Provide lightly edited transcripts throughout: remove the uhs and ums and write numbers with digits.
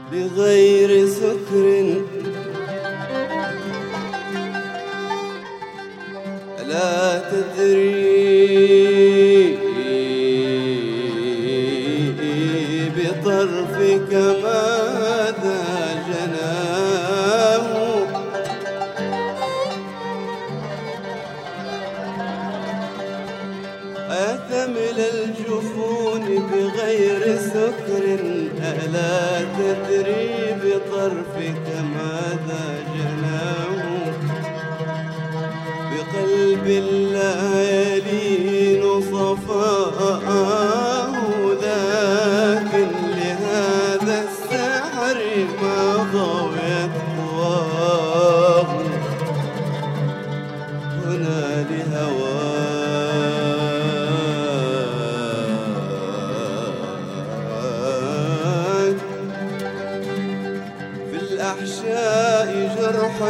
بغير سكر لا تدري بطرفك ماذا جناه أثمل الجفون بغير سكر ألا تدري بطرفك ماذا جناه بقلب لا يلين صفاءه لكن لهذا السحر ما ضويت قواه هنا لهواك في الأحشاء جرحا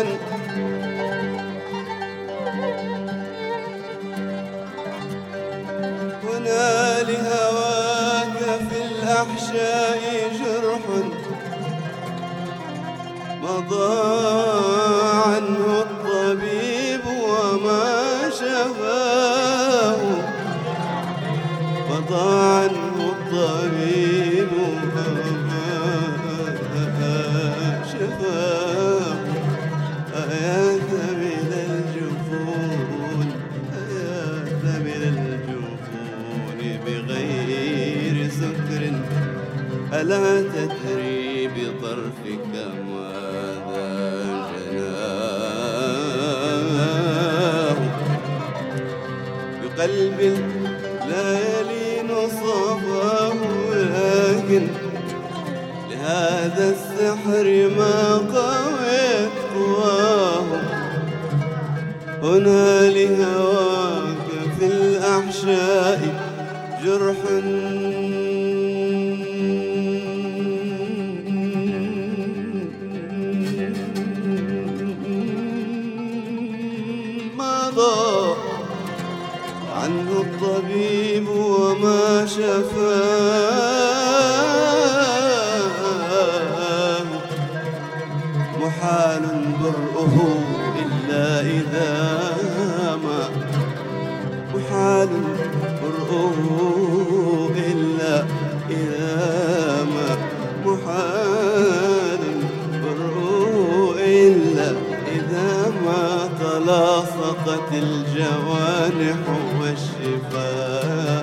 هنا لهواك في الأحشاء جرح مضى عنه الطبيب وما شفاه مضى عنه الطبيب وما شفاه يا ثمل الجفون يا ثمل الجفون بغير سكر ألا تدري بطرفك ماذا جناه بقلب لا يلين صفاه لكن لهذا السحر ما قويت قواه هنا لهواك في الأحشاء جرح مضى عنه الطبيب وما شفاه محال برؤه إلا إذا ما محال برؤه إلا إذا ما محال برؤه إلا إذا ما تلاصقت الجوانح والشفاء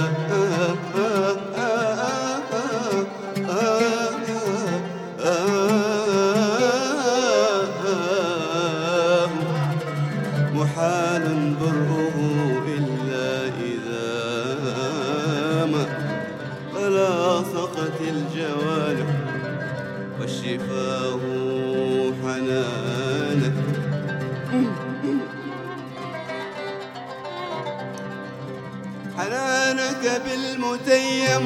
محال برؤه إلا إذا ما تلاصقت الجوانح والشفاء حنانه حنانك بالمتيم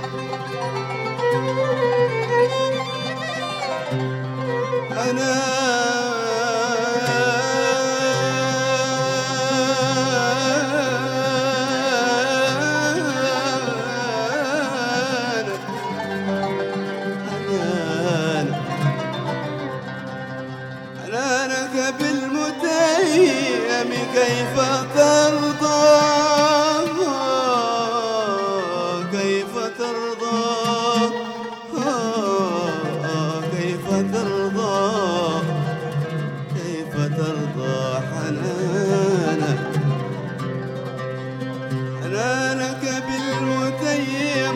حنانك بالمتيم كيف ترضى كيف ترضى كيف ترضى كيف ترضى حنانك حنانك بالمتيم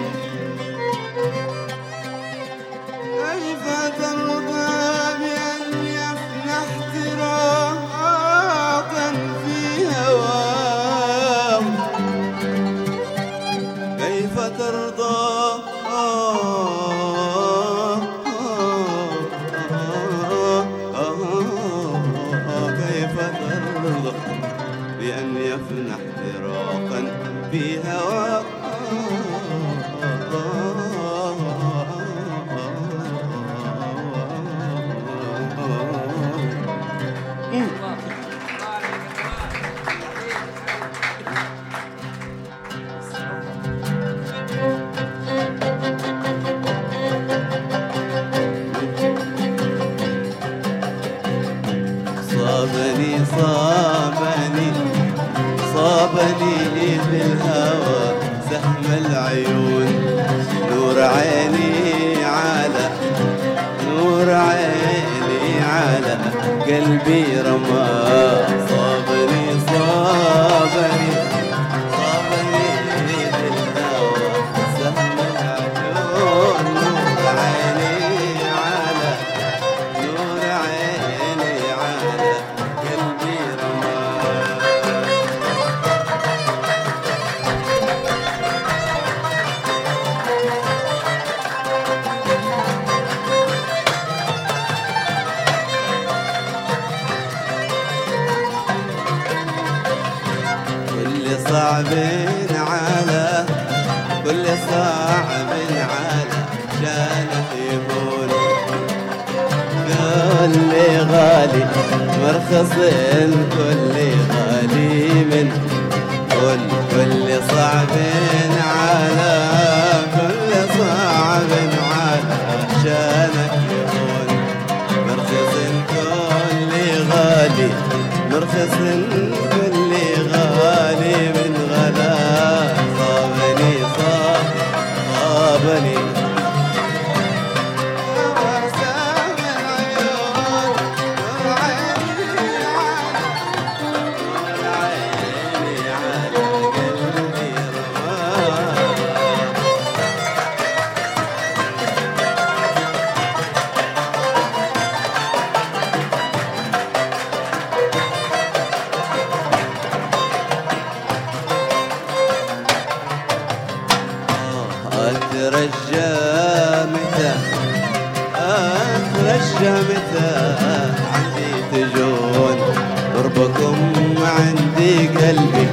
كيف ترضى بأن يفنى احتراقا في هواه كيف ترضى كيف ترضى بأن يفنى احتراقا في هواه صابني بالهوى سهم العيون. نور عيني على نور عيني على قلبي رماه. صابني بالهوى سهم العيون. نور عيني على قلبي رماه. كل صعب على شانه يهون. كل غالي مرخص كل غالي من كل صعب على شانك يهون. مرخص كل غالي مرخص كل غالي من غلا. صابني أترجى متى عندي تجون. قربكم عندي قلبي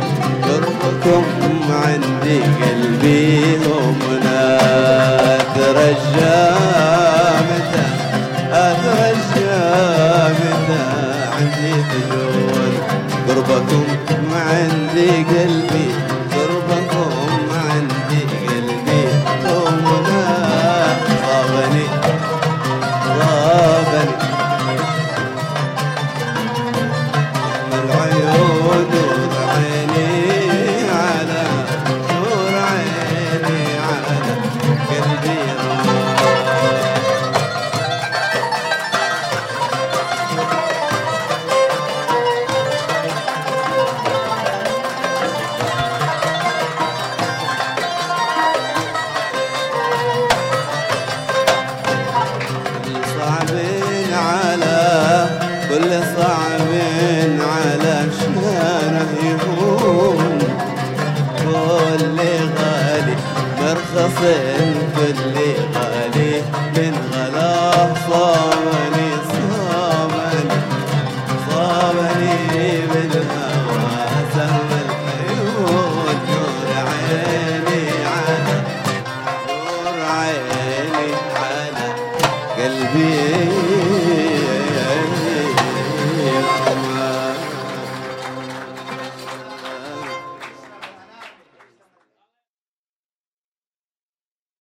همنا. أترجى متى عندي تجون. قربكم عندي قلبي همنا. صابني العيون. نور عيني على قلبي كل صعب على شانه يهون. كل غالي مرخص كل